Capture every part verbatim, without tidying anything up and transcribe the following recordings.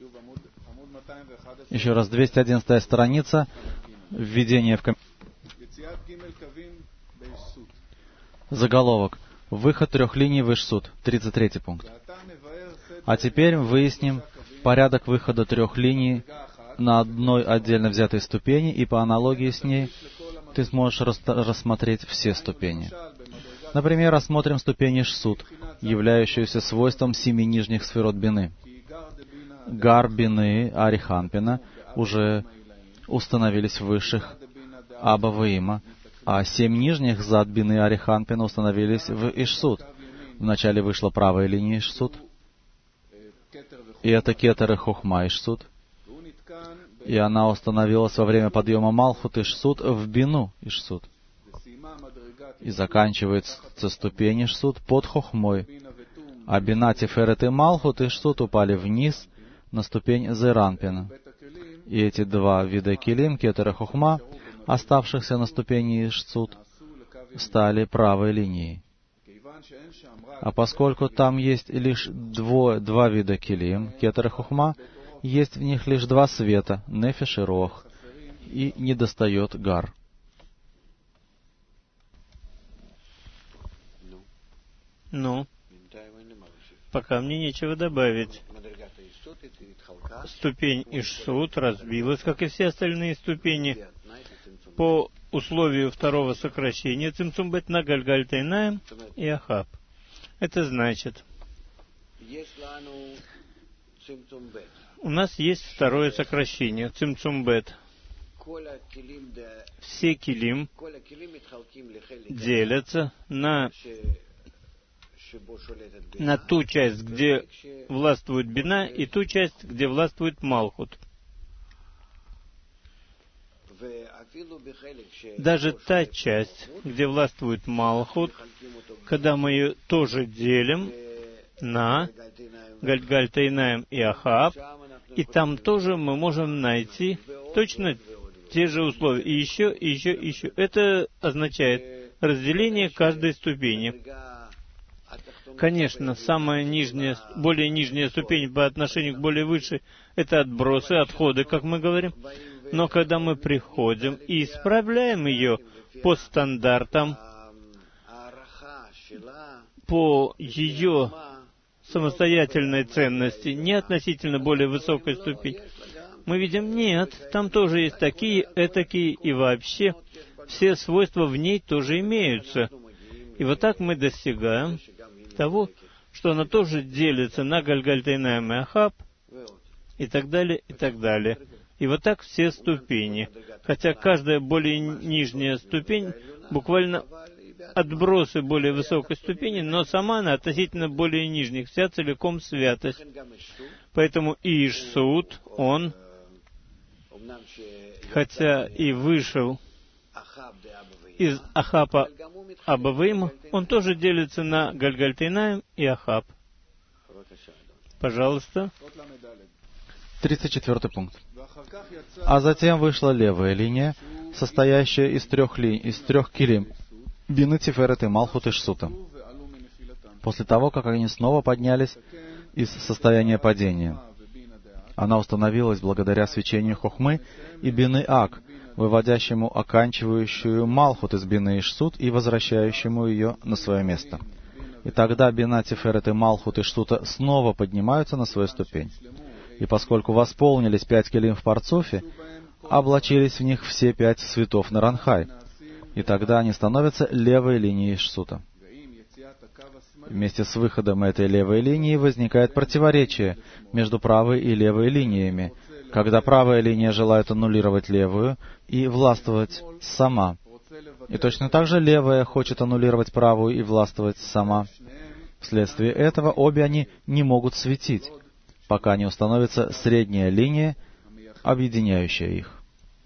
Еще раз, двести одиннадцатая страница, введение в ком... Заголовок. Выход трех линий в Иш-Суд. тридцать третий пункт. А теперь выясним порядок выхода трех линий на одной отдельно взятой ступени, и по аналогии с ней ты сможешь рас- рассмотреть все ступени. Например, рассмотрим ступень Иш-Суд, являющуюся свойством семи нижних сферот бины. Гар бины Ариханпина уже установились в высших Аба Ваима, а семь нижних зад бины Ариханпина установились в Иш-Суд. Вначале вышла правая линия Иш-Суд, и это Кетер и Хохма Иш-Суд, и она установилась во время подъема Малхут Иш-Суд в бину Иш-Суд. И заканчивается ступень Иш-Суд под Хохмой. А бина Тиферет и Малхут Иш-Суд упали вниз на ступень Зеранпина. И эти два вида килим, Кетер и Хохма, оставшихся на ступени Иш-Суд, стали правой линией. А поскольку там есть лишь дво, два вида килим, Кетер и Хохма, есть в них лишь два света, Нефеш и Рох, и недостает Гар. Ну, пока мне нечего добавить. Ступень Иш-Суд разбилась, как и все остальные ступени, по условию второго сокращения Цимцум Бет на Гальгаль Тайнаем и Ахаб. Это значит, у нас есть второе сокращение Цимцум Бет. Все килим делятся на на ту часть, где властвует бина, и ту часть, где властвует Малхут. Даже та часть, где властвует Малхут, когда мы ее тоже делим на Гальгаль Тайнаем и Ахаб, и там тоже мы можем найти точно те же условия. И еще, и еще, и еще. Это означает разделение каждой ступени. Конечно, самая нижняя, более нижняя ступень по отношению к более высшей — это отбросы, отходы, как мы говорим. Но когда мы приходим и исправляем ее по стандартам, по ее самостоятельной ценности, не относительно более высокой ступени, мы видим, нет, там тоже есть такие, этакие, и вообще все свойства в ней тоже имеются. И вот так мы достигаем того, что она тоже делится на Гальгаль Тайнаем и Ахаб, и так далее, и так далее. И вот так все ступени. Хотя каждая более нижняя ступень буквально отбросы более высокой ступени, но сама она относительно более нижних, вся целиком святость. Поэтому Иш-Суд, он, хотя и вышел из Ахапа Аба Ваима, он тоже делится на Гальгаль Тайнаем и Ахаб. Пожалуйста. тридцать четвёртый пункт. А затем вышла левая линия, состоящая из трех, ли... из трех килим, бины Тиферет и Малхут Иш-Сута. После того, как они снова поднялись из состояния падения, она установилась благодаря свечению Хохмы и бины Ак, выводящему оканчивающую Малхут из бины Иш-Суд и возвращающему ее на свое место. И тогда бина Тиферет и Малхут Иш-Сута снова поднимаются на свою ступень. И поскольку восполнились пять килим в Парцуфе, облачились в них все пять цветов на Ранхай. И тогда они становятся левой линией Иш-Сута. Вместе с выходом этой левой линии возникает противоречие между правой и левой линиями, когда правая линия желает аннулировать левую и властвовать сама. И точно так же левая хочет аннулировать правую и властвовать сама. Вследствие этого обе они не могут светить, пока не установится средняя линия, объединяющая их.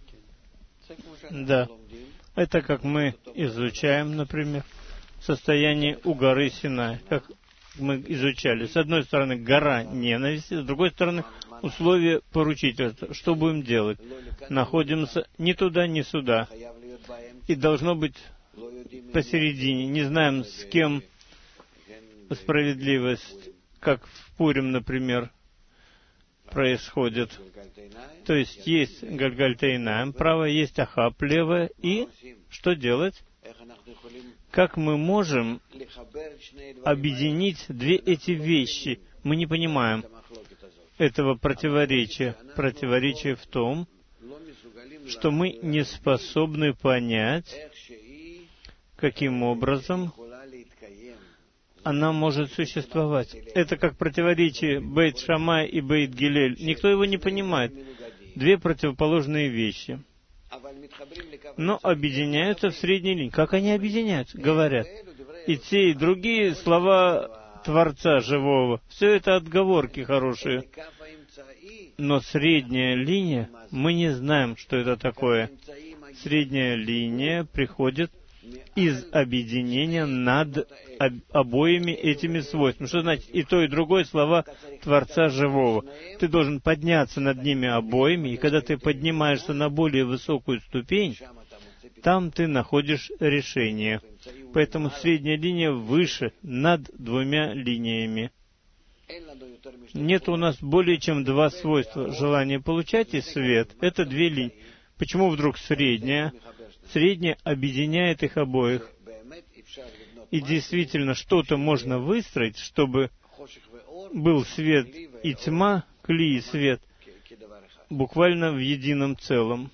Да. Это как мы изучаем, например, состояние у горы Синай, как мы изучали. С одной стороны, гора ненависти, с другой стороны, условия поручительства. Что будем делать? Находимся ни туда, ни сюда. И должно быть посередине. Не знаем, с кем справедливость, как в Пурим, например. происходит. То есть есть Гальгальтейнаем, правое, есть Ахап, левое, и что делать? Как мы можем объединить две эти вещи? Мы не понимаем этого противоречия. Противоречие в том, что мы не способны понять, каким образом она может существовать. Это как противоречие Бейт Шамай и Бейт Гилель. Никто его не понимает. Две противоположные вещи. Но объединяются в средней линии. Как они объединяются? Говорят. И те, и другие слова Творца Живого. Все это отговорки хорошие. Но средняя линия, мы не знаем, что это такое. Средняя линия приходит из объединения над обоими этими свойствами. Что значит и то, и другое слова Творца Живого? Ты должен подняться над ними обоими, и когда ты поднимаешься на более высокую ступень, там ты находишь решение. Поэтому средняя линия выше, над двумя линиями. Нет у нас более чем два свойства. Желание получать и свет. Это две линии. Почему вдруг средняя? Средняя объединяет их обоих. И действительно, что-то можно выстроить, чтобы был свет и тьма, кли и свет, буквально в едином целом.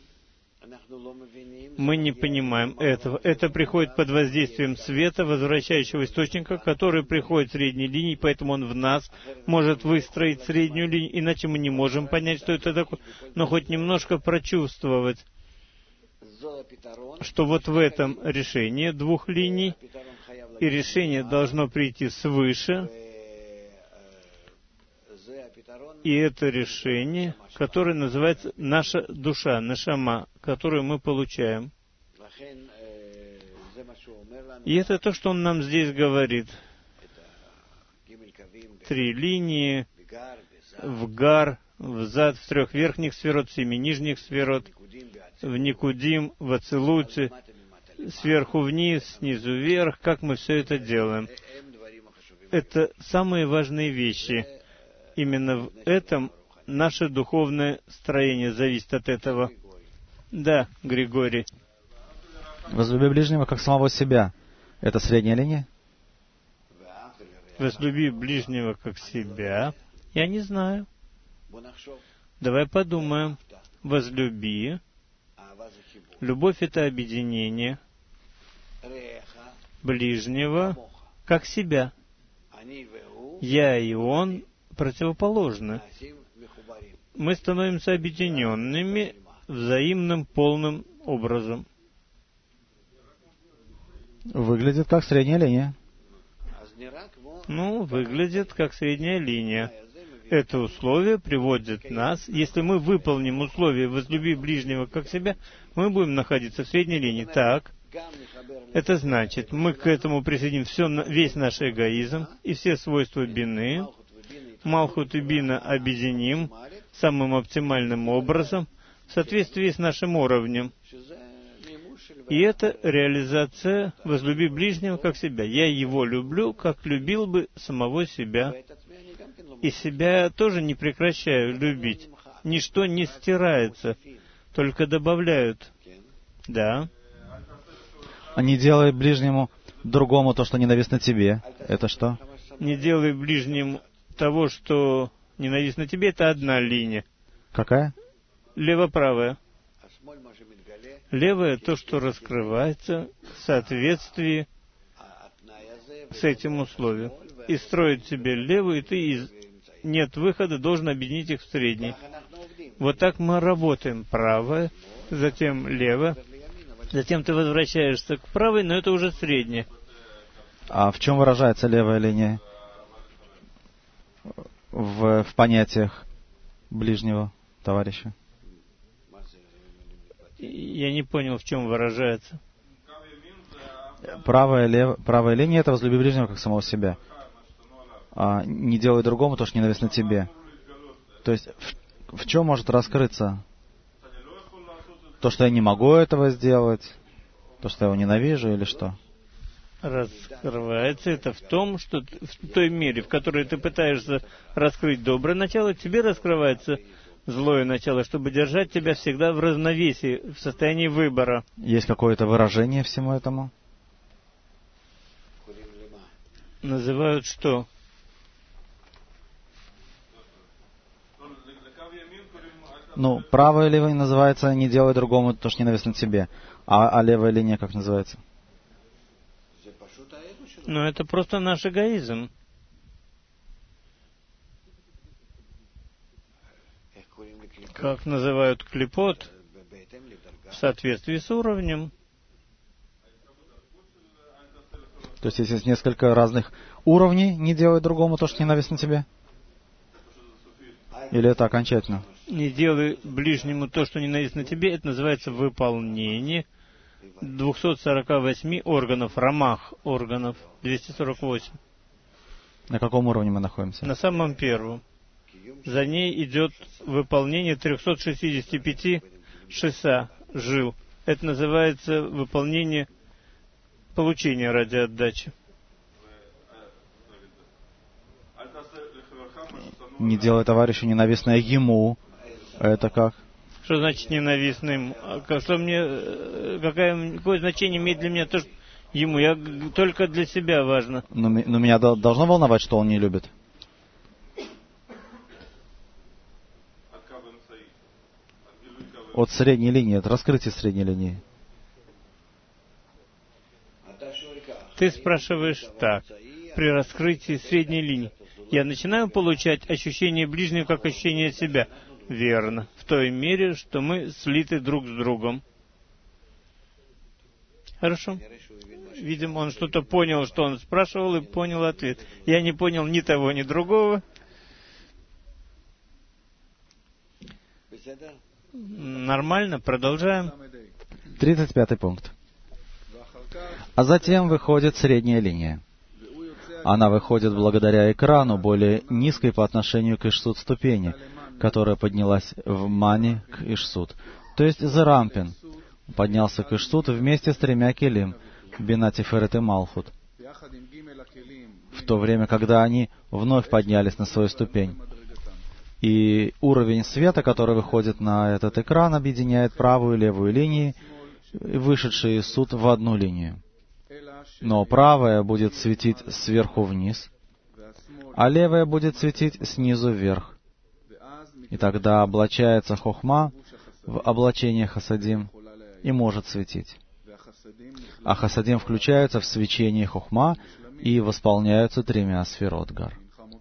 Мы не понимаем этого. Это приходит под воздействием света, возвращающего источника, который приходит в средней линии, поэтому он в нас может выстроить среднюю линию, иначе мы не можем понять, что это такое, но хоть немножко прочувствовать, что вот в этом решении двух линий, и решение должно прийти свыше, и это решение, которое называется наша душа, нашама, которую мы получаем. И это то, что он нам здесь говорит. Три линии, в гар, в зад, в трех верхних сферот, в семи нижних сферот, в Никудим, в Ацилуте, сверху вниз, снизу вверх, как мы все это делаем. Это самые важные вещи. Именно в этом наше духовное строение зависит от этого. Да, Григорий. Возлюби ближнего как самого себя. Это средняя линия? Возлюби ближнего как себя. Я не знаю. Давай подумаем. Возлюби. Любовь — это объединение ближнего как себя. Я и он противоположны. Мы становимся объединенными взаимным полным образом. Выглядит как средняя линия. Ну, выглядит как средняя линия. Это условие приводит нас, если мы выполним условие «возлюби ближнего как себя», мы будем находиться в средней линии. Так, это значит, мы к этому присоединим все, весь наш эгоизм и все свойства бины, Малхут и бина объединим самым оптимальным образом в соответствии с нашим уровнем. И это реализация «возлюби ближнего как себя». Я его люблю, как любил бы самого себя. И себя я тоже не прекращаю любить. Ничто не стирается, только добавляют. Да. А не делай ближнему другому то, что ненавистно тебе. Это что? Не делай ближнему того, что ненавистно тебе, это одна линия. Какая? Лево-правая. Левое — то, что раскрывается в соответствии с этим условием. И строить себе левую, и ты из нет выхода, должен объединить их в средней. Вот так мы работаем. Правое, затем левое, затем ты возвращаешься к правой, но это уже средняя. А в чем выражается левая линия? В, в понятиях ближнего товарища. Я не понял, в чем выражается. Правая, лев... Правая линия — это возлюби ближнего как самого себя. А не делай другому то, что ненавистно тебе. То есть в, в чем может раскрыться то, что я не могу этого сделать, то, что я его ненавижу, или что? раскрывается это в том, что в той мере, в которой ты пытаешься раскрыть доброе начало, тебе раскрывается злое начало, чтобы держать тебя всегда в равновесии, в состоянии выбора. Есть какое-то выражение всему этому? Называют что? Ну, правая линия называется «не делай другому то, что ненавистно тебе». А, а левая линия как называется? Ну, это просто наш эгоизм. Как называют клипот в соответствии с уровнем. То есть, есть несколько разных уровней «не делай другому то, что ненавистно тебе»? Или это окончательно? Не делай ближнему то, что ненавистно тебе, это называется выполнение двухсот сорока восьми органов, рамах органов, двести сорок восемь. На каком уровне мы находимся? На самом первом. За ней идет выполнение трехсот шестидесяти пяти шеса, жил. Это называется выполнение получения ради отдачи. Не делай товарищу ненавистное ему. Это как? Что значит ненавистным? Что мне, какое, какое значение имеет для меня то, что ему? Я только для себя важно. Но, но меня должно волновать, что он не любит. От средней линии, от раскрытия средней линии. Ты спрашиваешь так. При раскрытии средней линии я начинаю получать ощущение ближнего как ощущение себя. Верно. В той мере, что мы слиты друг с другом. Хорошо. Видимо, он что-то понял, что он спрашивал, и понял ответ. Я не понял ни того, ни другого. Нормально, продолжаем. тридцать пятый пункт. А затем выходит средняя линия. Она выходит благодаря экрану, более низкой по отношению к Ишсут ступени, которая поднялась в Мани к Ишсут. То есть Зерампин поднялся к Ишсут вместе с тремя келим, Бина, Тиферет и Малхут, в то время, когда они вновь поднялись на свою ступень. И уровень света, который выходит на этот экран, объединяет правую и левую линии, вышедшие из суд в одну линию. Но правая будет светить сверху вниз, а левая будет светить снизу вверх. И тогда облачается хохма в облачение хасадим и может светить. А хасадим включаются в свечение хохма и восполняются тремя сферот гар.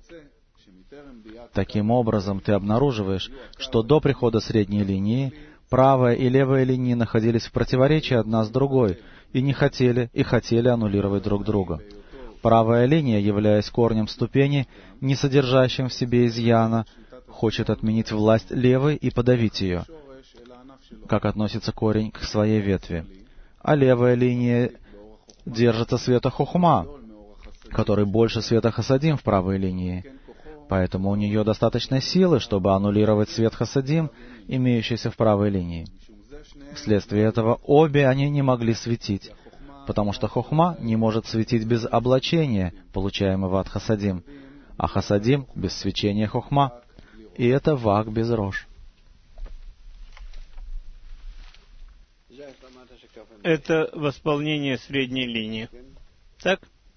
Таким образом, ты обнаруживаешь, что до прихода средней линии правая и левая линии находились в противоречии одна с другой и не хотели, и хотели аннулировать друг друга. Правая линия, являясь корнем ступени, не содержащим в себе изъяна, хочет отменить власть левой и подавить ее, как относится корень к своей ветви. А левая линия держится света хохма, который больше света хасадим в правой линии. Поэтому у нее достаточно силы, чтобы аннулировать свет хасадим, имеющийся в правой линии. Вследствие этого обе они не могли светить, потому что хохма не может светить без облачения, получаемого от хасадим, а хасадим без свечения хохма. И это вак без рож. Это восполнение средней линии. Так?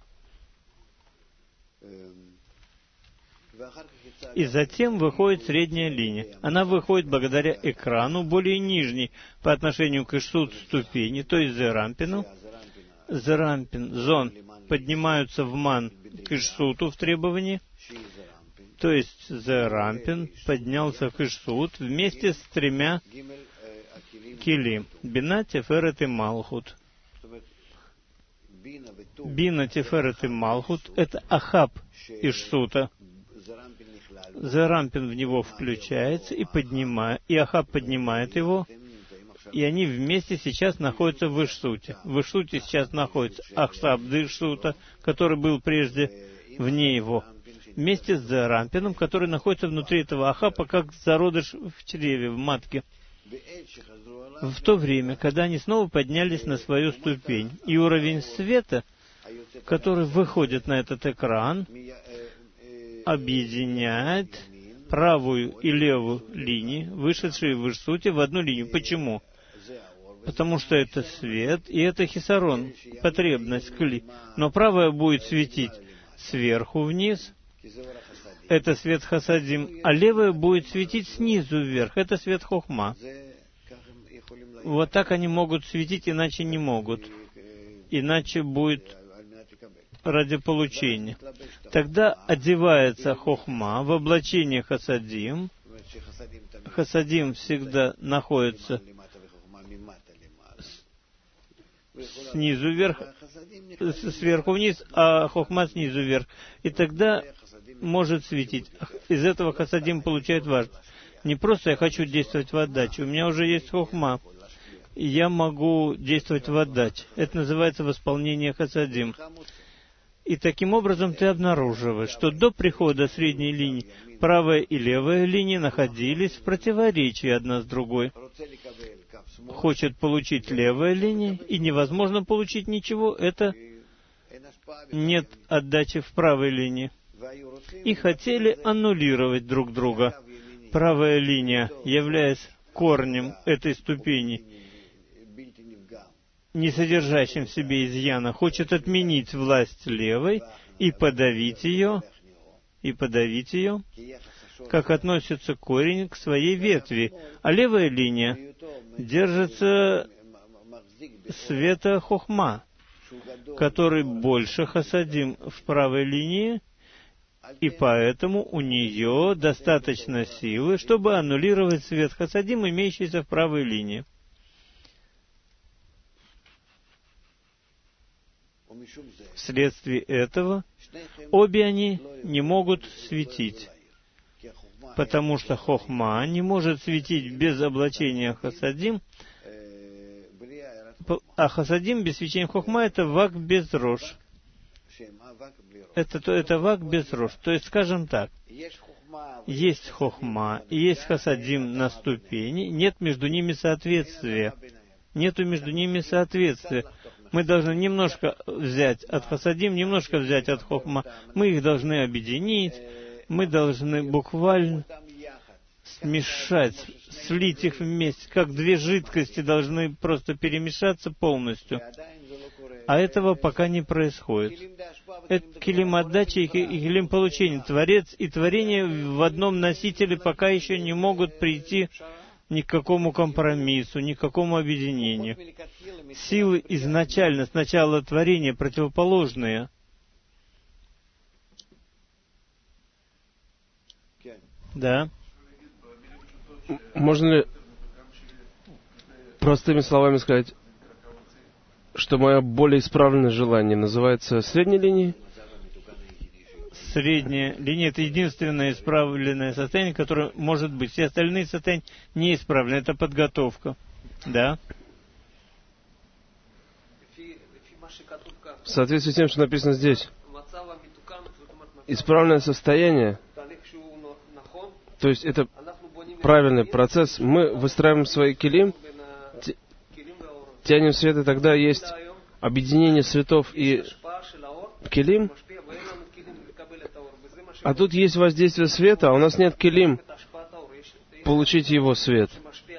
И затем выходит средняя линия. Она выходит благодаря экрану, более нижней по отношению к Ишсут ступени, то есть Зерампину. Зерампин, Зон поднимаются в Ман к Ишсуту в требовании, то есть Зерампин поднялся к Ишсут вместе с тремя килим, Бина, Тиферет и Малхут. Бина, Тиферет и Малхут — это Ахаб Ишсута. Зерампин в него включается и поднимает, и Ахаб поднимает его, и они вместе сейчас находятся в Ишсуте. В Ишсуте сейчас находится Ахаб Ишсута, который был прежде вне его, вместе с Зерампином, который находится внутри этого Ахаба, как зародыш в чреве, в матке. В то время, когда они снова поднялись на свою ступень, и уровень света который выходит на этот экран, объединяет правую и левую линии, вышедшие в Ишсуте, в одну линию. Почему? Потому что это свет, и это хисарон, потребность кли. Но правая будет светить сверху вниз, это свет хасадим, а левая будет светить снизу вверх, это свет хохма. Вот так они могут светить, иначе не могут. Иначе будет ради получения. Тогда одевается хохма в облачение хасадим. Хасадим всегда находится снизу вверх, сверху вниз, а хохма снизу вверх. И тогда может светить. Из этого хасадим получает важность. Не просто я хочу действовать в отдаче. У меня уже есть хохма. И я могу действовать в отдаче. Это называется восполнение хасадим. И таким образом ты обнаруживаешь, что до прихода средней линии правая и левая линии находились в противоречии одна с другой. Хочет получить левая линия, и невозможно получить ничего, это нет отдачи в правой линии. И хотели аннулировать друг друга. Правая линия, являясь корнем этой ступени, не содержащим в себе изъяна, хочет отменить власть левой и подавить ее, и подавить ее, как относится корень к своей ветви. А левая линия держится света хохма, который больше хасадим в правой линии, и поэтому у нее достаточно силы, чтобы аннулировать свет хасадим, имеющийся в правой линии. Вследствие этого обе они не могут светить, потому что хохма не может светить без облачения хасадим, а хасадим без свечения хохма — это вак без рож. Это, то, это вак без рож. То есть, скажем так, есть хохма и есть хасадим на ступени, нет между ними соответствия. Нету между ними соответствия. Мы должны немножко взять от хасадим, немножко взять от хохма. Мы их должны объединить, мы должны буквально смешать, слить их вместе, как две жидкости должны просто перемешаться полностью. А этого пока не происходит. Это килим отдачи и килим получения. Творец и творение в одном носителе пока еще не могут прийти ни к какому компромиссу, ни к какому объединению. Силы изначально, с начала творения, противоположные. Да. Можно ли простыми словами сказать, что мое более исправленное желание называется средней линией? Средняя линия — это единственное исправленное состояние, которое может быть. Все остальные состояния не исправлены. Это подготовка. Да. В соответствии с тем, что написано здесь, исправленное состояние, то есть это правильный процесс, мы выстраиваем свои килим, тянем свет, и тогда есть объединение светов и килим, а тут есть воздействие света, а у нас нет килим получить его свет.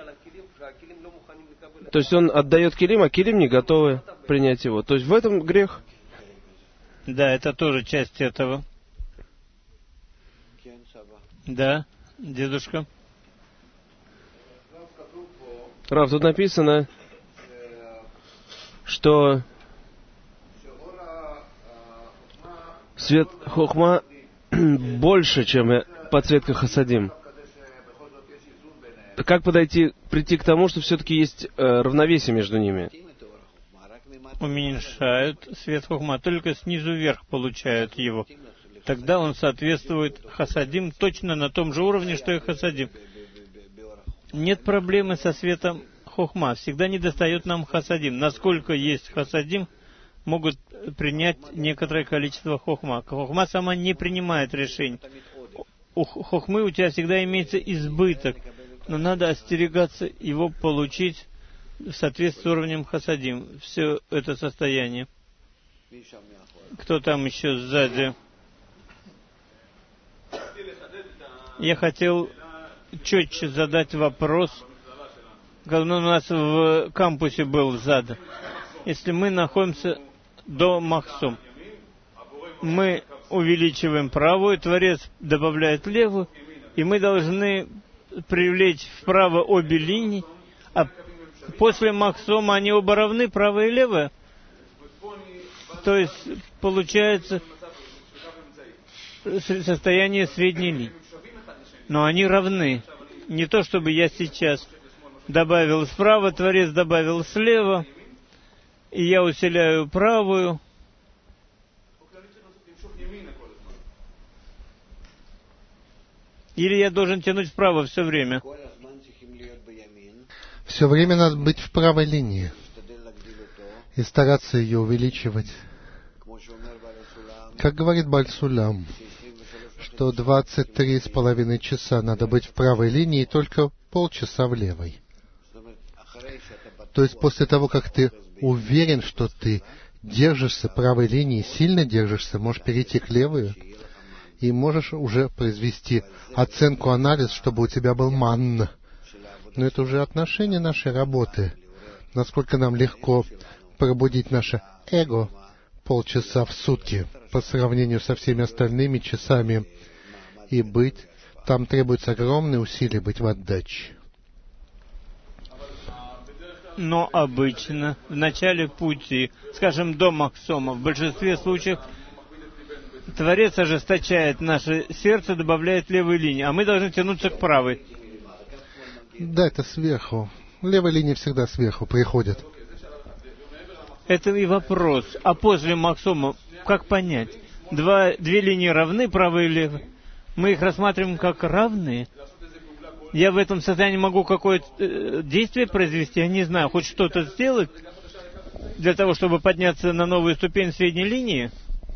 То есть он отдает килим, а килим не готовы принять его. То есть в этом грех. Да, это тоже часть этого. Да, дедушка. Рав, тут написано, что свет хохма больше, чем подсветка хасадим. Как подойти, прийти к тому, что все-таки есть э, равновесие между ними? Уменьшают свет хохма, только снизу вверх получают его. Тогда он соответствует хасадим точно на том же уровне, что и хасадим. Нет проблемы со светом хохма. Всегда недостает нам хасадим. Насколько есть хасадим, могут принять некоторое количество хохма. Хохма сама не принимает решений. У хохмы у тебя всегда имеется избыток, но надо остерегаться его получить в соответствии с уровнем хасадим. Все это состояние. Кто там еще сзади? Я хотел четче задать вопрос, когда у нас в кампусе был зад. Если мы находимся до Махсум, мы увеличиваем правую, Творец добавляет левую, и мы должны привлечь вправо обе линии, а после Махсума они оба равны, правая и левая. То есть получается состояние средней линии. Но они равны. Не то, чтобы я сейчас добавил справа, Творец добавил слева, и я усиляю правую. Или я должен тянуть вправо все время? Все время надо быть в правой линии и стараться ее увеличивать. Как говорит Баль-Сулам, что двадцать три с половиной часа надо быть в правой линии и только полчаса в левой. То есть после того, как ты уверен, что ты держишься правой линии, сильно держишься, можешь перейти к левой, и можешь уже произвести оценку, анализ, чтобы у тебя был манн. Но это уже отношение нашей работы. Насколько нам легко пробудить наше эго полчаса в сутки по сравнению со всеми остальными часами и быть. Там требуется огромные усилия быть в отдаче. Но обычно в начале пути, скажем, до Махсума, в большинстве случаев Творец ожесточает наше сердце, добавляет левую линию, а мы должны тянуться к правой. Да, это сверху. Левая линия всегда сверху приходит. Это и вопрос. А после Махсума, как понять? Два, две линии равны, правая и левая. Мы их рассматриваем как равные. Я в этом состоянии могу какое-то э, действие произвести, я не знаю, хоть что-то сделать для того, чтобы подняться на новую ступень средней линии?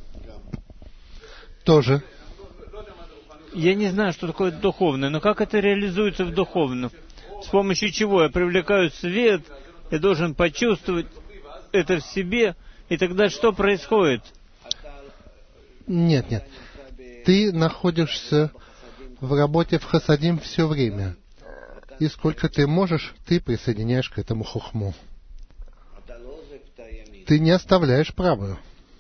Тоже. Я не знаю, что такое духовное, но как это реализуется в духовном? С помощью чего я привлекаю свет, я должен почувствовать это в себе, и тогда что происходит? Нет, нет. Ты находишься в работе в хасадим все время. И сколько ты можешь, ты присоединяешь к этому хухму. Ты не оставляешь правую.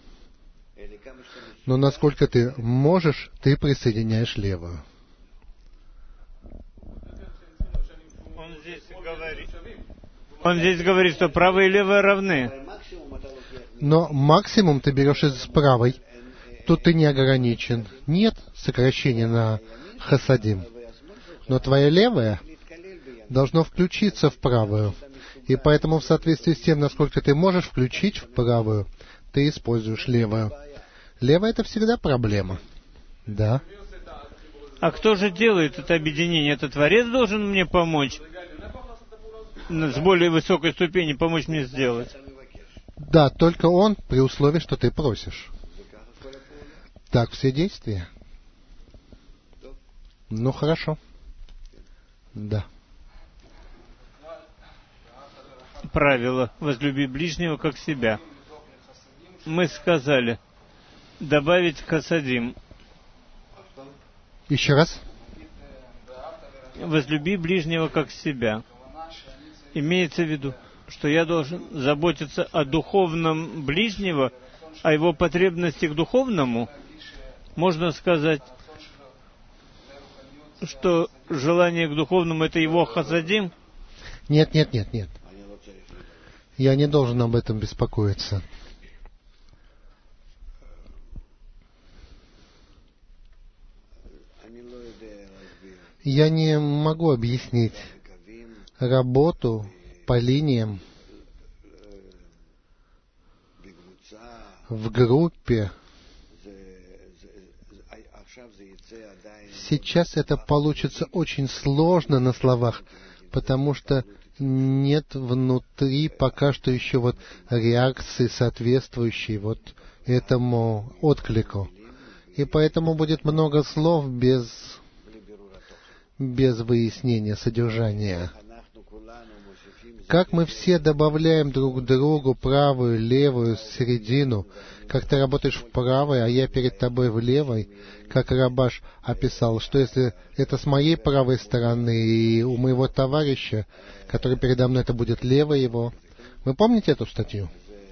Но насколько ты можешь, ты присоединяешь левую. Он здесь говорит, он здесь говорит, что правая и левая равны. Но максимум ты берешь из правой. Тут ты не ограничен. Нет сокращения на хасадим. Но твоя левая должно включиться в правую. И поэтому в соответствии с тем, насколько ты можешь включить в правую, ты используешь левую. Левая — это всегда проблема. Да. А кто же делает это объединение? Это Творец должен мне помочь? С более высокой ступени помочь мне сделать? Да, только он при условии, что ты просишь. Так все действия. Ну, хорошо. Да. Правило «возлюби ближнего, как себя». Мы сказали добавить хасадим. Еще раз. «Возлюби ближнего, как себя». Имеется в виду, что я должен заботиться о духовном ближнего, о его потребности к духовному. Можно сказать, что желание к духовному — это его хасадим? Нет, нет, нет, нет. Я не должен об этом беспокоиться. Я не могу объяснить работу по линиям в группе. Сейчас это получится очень сложно на словах, потому что нет внутри пока что еще вот реакции, соответствующей вот этому отклику. И поэтому будет много слов без, без выяснения содержания. Как мы все добавляем друг другу правую, левую, середину, как ты работаешь в правой, а я перед тобой в левой, как Рабаш описал, что если это с моей правой стороны, и у моего товарища, который передо мной, это будет левая его. Вы помните эту статью?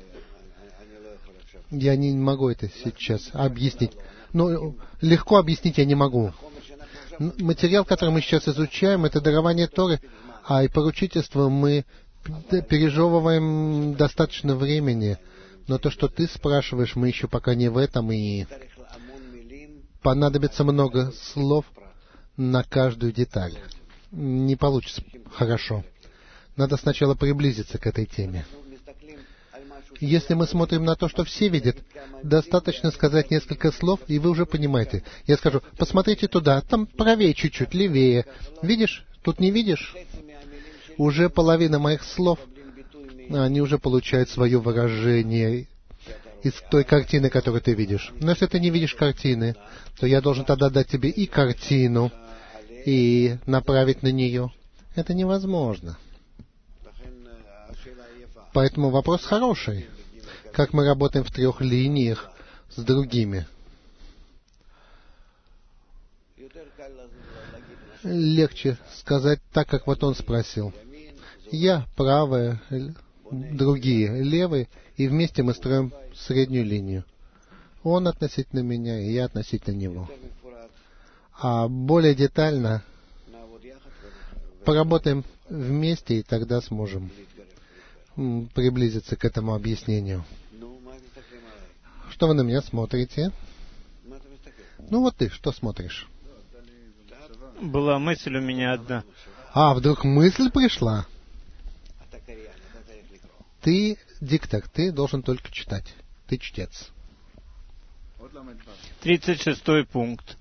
Я не могу это сейчас объяснить. Ну, легко объяснить я не могу. Материал, который мы сейчас изучаем, это дарование Торы, а и поручительство мы пережевываем достаточно времени. Но то, что ты спрашиваешь, мы еще пока не в этом, и понадобится много слов на каждую деталь. Не получится хорошо. Надо сначала приблизиться к этой теме. Если мы смотрим на то, что все видят, достаточно сказать несколько слов, и вы уже понимаете. Я скажу, посмотрите туда, там правее чуть-чуть, левее. Видишь? Тут не видишь? Уже половина моих слов, они уже получают свое выражение из той картины, которую ты видишь. Но если ты не видишь картины, то я должен тогда дать тебе и картину, и направить на нее. Это невозможно. Поэтому вопрос хороший. Как мы работаем в трех линиях с другими? Легче сказать так, как вот он спросил. Я правая, другие левые, и вместе мы строим среднюю линию. Он относительно меня, и я относительно него. А более детально поработаем вместе, и тогда сможем приблизиться к этому объяснению. Что вы на меня смотрите? Ну вот ты, что смотришь? Была мысль у меня одна. А, вдруг мысль пришла? Ты диктор, ты должен только читать. Ты чтец. тридцать шестой пункт.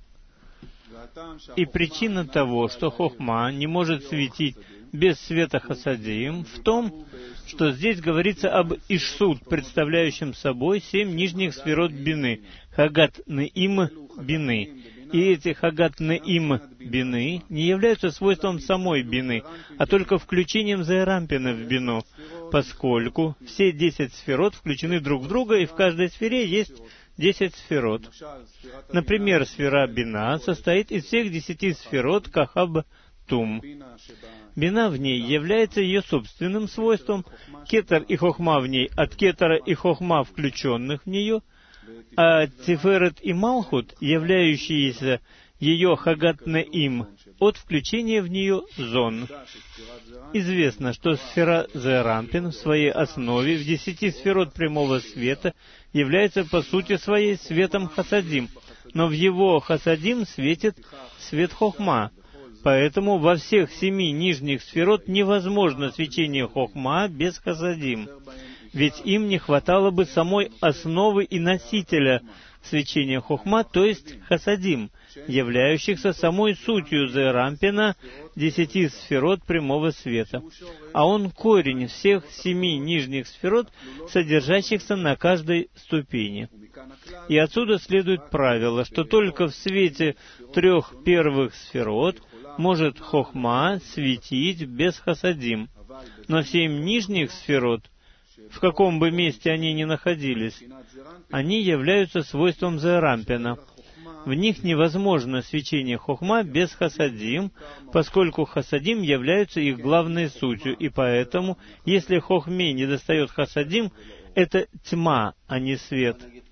И причина того, что хохма не может светить без света хасадим, в том, что здесь говорится об Ишсуд, представляющем собой семь нижних сферот бины, Хагат Неим бины. И эти Хагат Неим бины не являются свойством самой бины, а только включением Зерампина в бину, поскольку все десять сферот включены друг в друга, и в каждой сфере есть десять сферот. Например, сфера бина состоит из всех десяти сферот Кахаб Тум. Бина в ней является ее собственным свойством, кетер и хохма в ней от кетера и хохма, включенных в нее, а Тиферет и Малхут, являющиеся ее Хагат Неим, от включения в нее зон. Известно, что сфера Зерампин в своей основе в десяти сферот прямого света является по сути своей светом Хасадим, но в его Хасадим светит свет Хохма. Поэтому во всех семи нижних сферот невозможно свечение Хохма без Хасадим, ведь им не хватало бы самой основы и носителя свечения Хохма, то есть Хасадим, являющихся самой сутью Зерампина десяти сферот прямого света. А он корень всех семи нижних сферот, содержащихся на каждой ступени. И отсюда следует правило, что только в свете трех первых сферот может Хохма светить без Хасадим. Но семь нижних сферот, в каком бы месте они ни находились, они являются свойством Зерампина. В них невозможно свечение Хохма без Хасадим, поскольку Хасадим являются их главной сутью, и поэтому, если Хохме недостает Хасадим, это тьма, а не свет.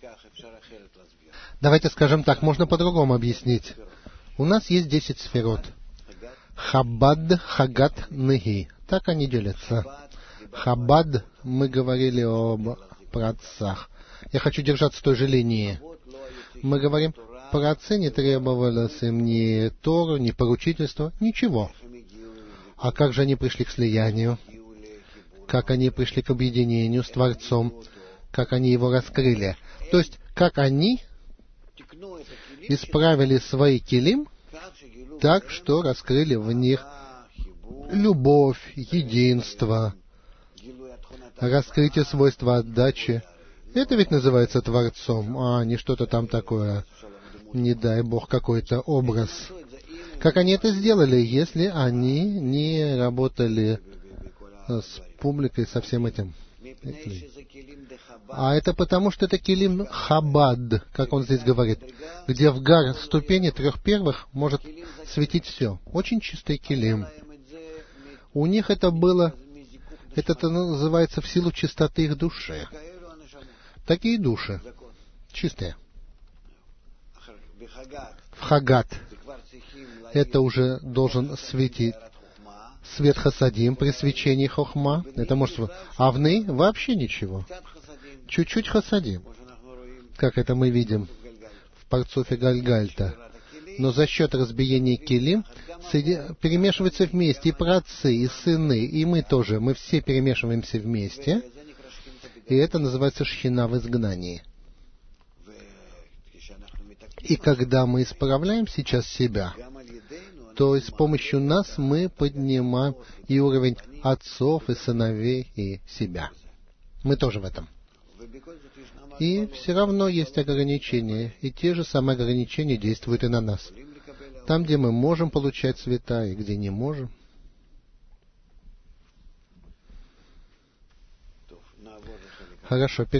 Давайте скажем так, можно по-другому объяснить. У нас есть десять сферот. Хабад, Хагат, Неги. Так они делятся. Хабад, мы говорили об праотцах. Я хочу держаться той же линии. Мы говорим, праотцы не требовалось им ни Тору, ни поручительства, ничего. А как же они пришли к слиянию? Как они пришли к объединению с Творцом? Как они его раскрыли? То есть, как они исправили свои килим так, что раскрыли в них любовь, единство, раскрытие свойства отдачи. Это ведь называется Творцом, а не что-то там такое, не дай Бог, какой-то образ. Как они это сделали, если они не работали с публикой, со всем этим. А это потому, что это килим Хабад, как он здесь говорит, где в гар ступени трех первых может светить все. Очень чистый килим. У них это было, это называется в силу чистоты их души. Такие души, чистые. В Хагат это уже должен светить свет хасадим при свечении хохма. Это может быть. А в ней вообще ничего. Чуть-чуть хасадим. Как это мы видим в парцуфе Гальгальта. Но за счет разбиения килим перемешиваются вместе и праотцы, и сыны, и мы тоже. Мы все перемешиваемся вместе. И это называется шхина в изгнании. И когда мы исправляем сейчас себя, то с помощью нас мы поднимаем и уровень отцов, и сыновей, и себя. Мы тоже в этом. И все равно есть ограничения, и те же самые ограничения действуют и на нас. Там, где мы можем получать света, и где не можем. Хорошо.